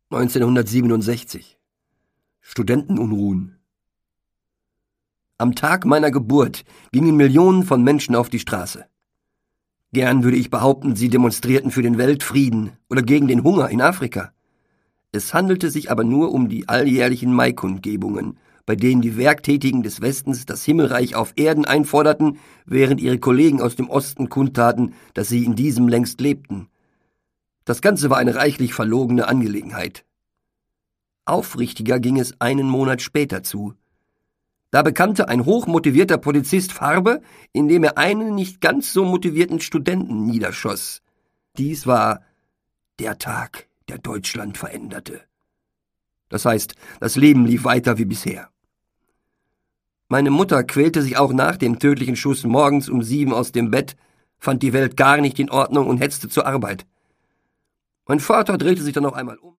1967. Studentenunruhen. Am Tag meiner Geburt gingen Millionen von Menschen auf die Straße. Gern würde ich behaupten, sie demonstrierten für den Weltfrieden oder gegen den Hunger in Afrika. Es handelte sich aber nur um die alljährlichen Maikundgebungen, bei denen die Werktätigen des Westens das Himmelreich auf Erden einforderten, während ihre Kollegen aus dem Osten kundtaten, dass sie in diesem längst lebten. Das Ganze war eine reichlich verlogene Angelegenheit. Aufrichtiger ging es einen Monat später zu. Da bekannte ein hochmotivierter Polizist Farbe, indem er einen nicht ganz so motivierten Studenten niederschoss. Dies war der Tag, der Deutschland veränderte. Das heißt, das Leben lief weiter wie bisher. Meine Mutter quälte sich auch nach dem tödlichen Schuss morgens um 7 aus dem Bett, fand die Welt gar nicht in Ordnung und hetzte zur Arbeit. Mein Vater drehte sich dann noch einmal um.